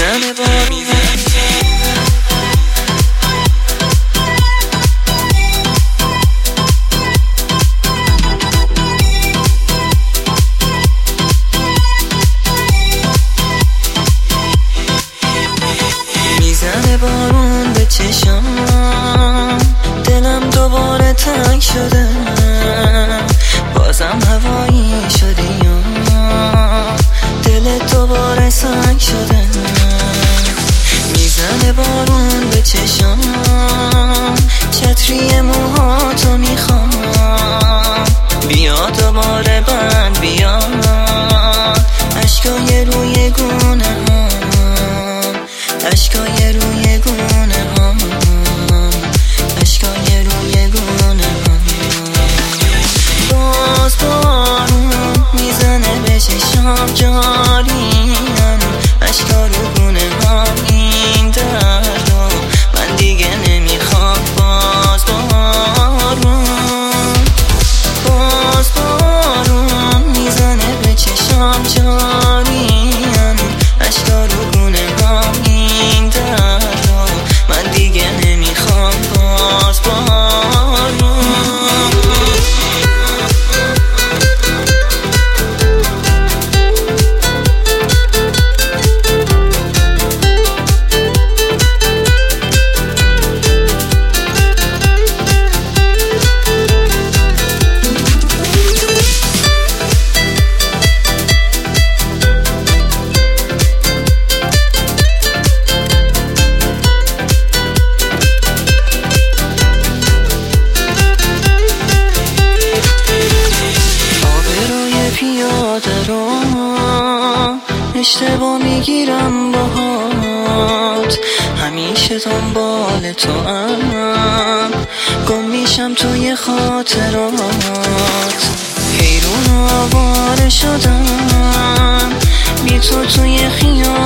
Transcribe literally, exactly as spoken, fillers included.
میزنه بارون میزنه بارون به چشام، دلم دوباره تنگ شده، بازم هوایی شدی دل دوباره سنگ شده. میزنه بارون به چشام، چتری موهاتو میخوام، بیا دوباره بند بیا، اشکای روی گونه هم، اشکای روی گونه هم، اشکای روی گونه هم. باز بارون میزنه به چشام جاریم، اشکا رو گونه ها این درد رو من دیگه نمیخوام. باز بارون باز بارون میزنه به چشام جاریم، اشکا رو گونه ها این درد رو من دیگه نمیخوام. باز بارون پیاده رو اشتباه میگیرم باهات، همیشه دنبال تو ام، گم میشم توی خاطرات، حیرون و آواره شدم بی تو توی خیال